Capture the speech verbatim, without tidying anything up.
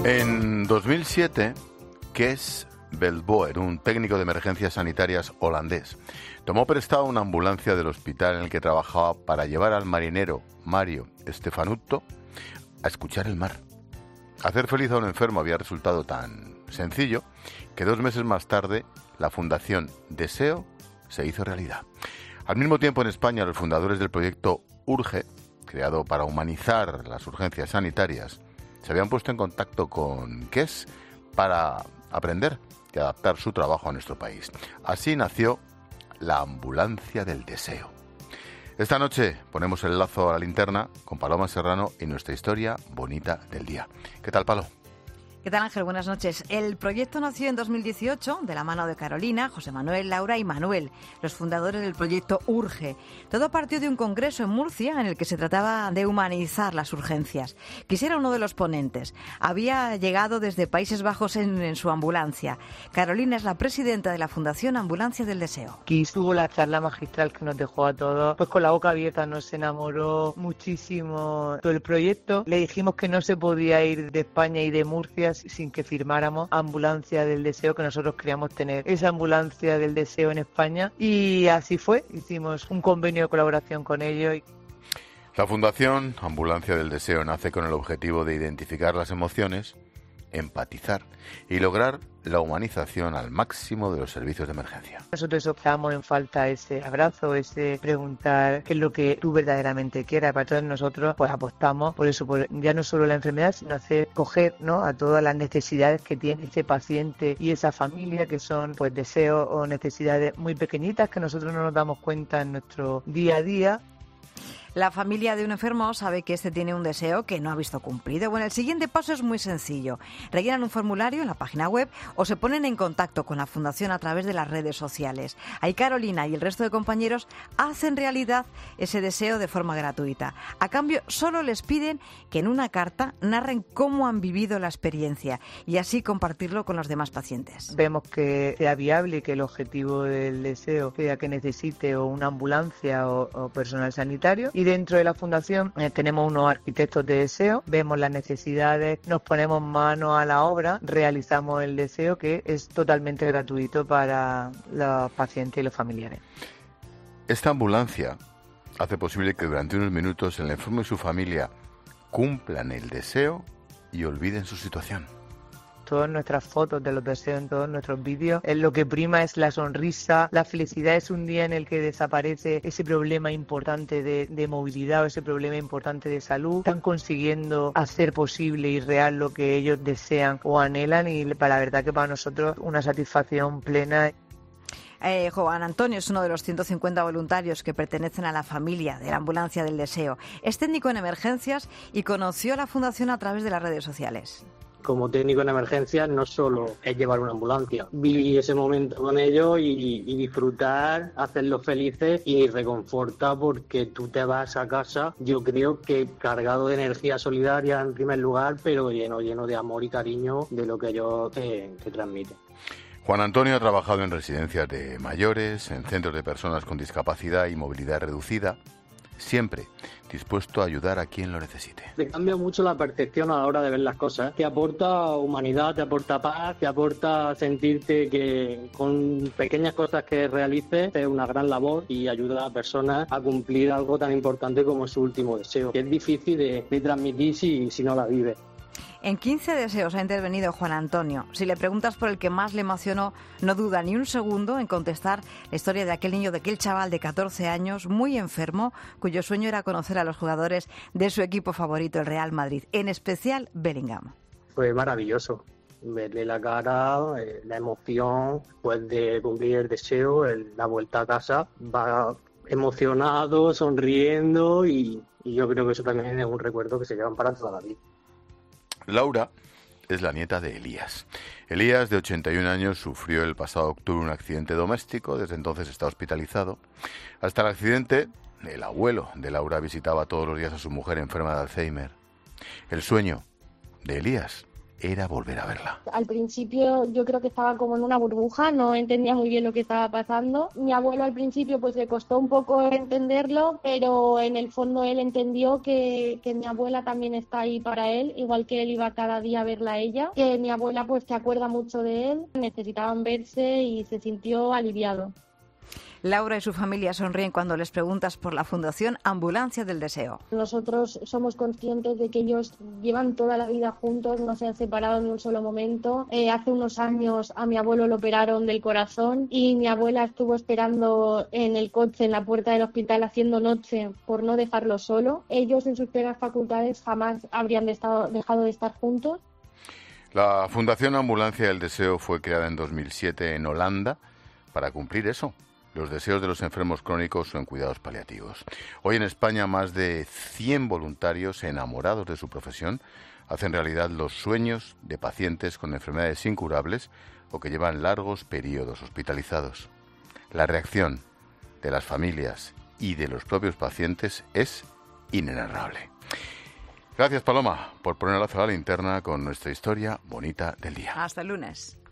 En dos mil siete, Kees Belboer, un técnico de emergencias sanitarias holandés, tomó prestado una ambulancia del hospital en el que trabajaba para llevar al marinero Mario Stefanutto a escuchar el mar. Hacer feliz a un enfermo había resultado tan sencillo que dos meses más tarde la Fundación Deseo se hizo realidad. Al mismo tiempo, en España, los fundadores del proyecto Urge, creado para humanizar las urgencias sanitarias, se habían puesto en contacto con Kees para aprender y adaptar su trabajo a nuestro país. Así nació la Ambulancia del Deseo. Esta noche ponemos el lazo a la linterna con Paloma Serrano y nuestra historia bonita del día. ¿Qué tal, Palo? ¿Qué tal, Ángel? Buenas noches. El proyecto nació en dos mil dieciocho de la mano de Carolina, José Manuel, Laura y Manuel, los fundadores del proyecto Urge. Todo partió de un congreso en Murcia en el que se trataba de humanizar las urgencias. Quisiera uno de los ponentes. Había llegado desde Países Bajos en, en su ambulancia. Carolina es la presidenta de la Fundación Ambulancia del Deseo. Aquí estuvo la charla magistral que nos dejó a todos, pues con la boca abierta. Nos enamoró muchísimo todo el proyecto. Le dijimos que no se podía ir de España y de Murcia sin que firmáramos Ambulancia del Deseo, que nosotros queríamos tener esa Ambulancia del Deseo en España, y así fue. Hicimos un convenio de colaboración con ellos. La Fundación Ambulancia del Deseo nace con el objetivo de identificar las emociones, empatizar y lograr la humanización al máximo de los servicios de emergencia. Nosotros echamos en falta ese abrazo, ese preguntar qué es lo que tú verdaderamente quieras. Para todos nosotros pues apostamos por eso, por ya no solo la enfermedad, sino hacer coger, ¿no?, a todas las necesidades que tiene ese paciente y esa familia, que son pues deseos o necesidades muy pequeñitas que nosotros no nos damos cuenta en nuestro día a día. La familia de un enfermo sabe que este tiene un deseo que no ha visto cumplido. Bueno, el siguiente paso es muy sencillo. Rellenan un formulario en la página web o se ponen en contacto con la Fundación a través de las redes sociales. Ahí Carolina y el resto de compañeros hacen realidad ese deseo de forma gratuita. A cambio, solo les piden que en una carta narren cómo han vivido la experiencia y así compartirlo con los demás pacientes. Vemos que sea viable y que el objetivo del deseo sea que necesite o una ambulancia o, o personal sanitario. Y dentro de la fundación eh, tenemos unos arquitectos de deseo, vemos las necesidades, nos ponemos manos a la obra, realizamos el deseo, que es totalmente gratuito para los pacientes y los familiares. Esta ambulancia hace posible que durante unos minutos el enfermo y su familia cumplan el deseo y olviden su situación. Todas nuestras fotos de los deseos, en todos nuestros vídeos, es lo que prima es la sonrisa. La felicidad es un día en el que desaparece ese problema importante de, de movilidad o ese problema importante de salud. Están consiguiendo hacer posible y real lo que ellos desean o anhelan, y para la verdad que para nosotros una satisfacción plena. Eh, Juan Antonio es uno de los ciento cincuenta voluntarios que pertenecen a la familia de la Ambulancia del Deseo. Es técnico en emergencias y conoció a la Fundación a través de las redes sociales. Como técnico en emergencias no solo es llevar una ambulancia, vivir ese momento con ellos y, y disfrutar, hacerlos felices, y reconforta porque tú te vas a casa, yo creo que cargado de energía solidaria en primer lugar, pero lleno, lleno de amor y cariño de lo que ellos te, te transmiten. Juan Antonio ha trabajado en residencias de mayores, en centros de personas con discapacidad y movilidad reducida, siempre dispuesto a ayudar a quien lo necesite. Te cambia mucho la percepción a la hora de ver las cosas. Te aporta humanidad, te aporta paz, te aporta sentirte que con pequeñas cosas que realices es una gran labor y ayuda a personas a cumplir algo tan importante como su último deseo, que es difícil de, de transmitir si, si no la vives. En quince deseos ha intervenido Juan Antonio. Si le preguntas por el que más le emocionó, no duda ni un segundo en contestar la historia de aquel niño, de aquel chaval de catorce años, muy enfermo, cuyo sueño era conocer a los jugadores de su equipo favorito, el Real Madrid, en especial Bellingham. Fue maravilloso verle la cara, eh, la emoción, pues de cumplir el deseo, el, la vuelta a casa, va emocionado, sonriendo, y, y yo creo que eso también es un recuerdo que se llevan para toda la vida. Laura es la nieta de Elías. Elías, de ochenta y un años, sufrió el pasado octubre un accidente doméstico. Desde entonces está hospitalizado. Hasta el accidente, el abuelo de Laura visitaba todos los días a su mujer enferma de Alzheimer. El sueño de Elías era volver a verla. Al principio yo creo que estaba como en una burbuja, no entendía muy bien lo que estaba pasando. Mi abuelo al principio pues le costó un poco entenderlo, pero en el fondo él entendió que, que mi abuela también está ahí para él, igual que él iba cada día a verla a ella, que mi abuela pues se acuerda mucho de él, necesitaban verse y se sintió aliviado. Laura y su familia sonríen cuando les preguntas por la Fundación Ambulancia del Deseo. Nosotros somos conscientes de que ellos llevan toda la vida juntos, no se han separado en un solo momento. Eh, hace unos años a mi abuelo lo operaron del corazón y mi abuela estuvo esperando en el coche en la puerta del hospital haciendo noche por no dejarlo solo. Ellos en sus plenas facultades jamás habrían de estado, dejado de estar juntos. La Fundación Ambulancia del Deseo fue creada en dos mil siete en Holanda para cumplir eso, los deseos de los enfermos crónicos o en cuidados paliativos. Hoy en España más de cien voluntarios enamorados de su profesión hacen realidad los sueños de pacientes con enfermedades incurables o que llevan largos periodos hospitalizados. La reacción de las familias y de los propios pacientes es inenarrable. Gracias, Paloma, por poner la linterna con nuestra historia bonita del día. Hasta el lunes.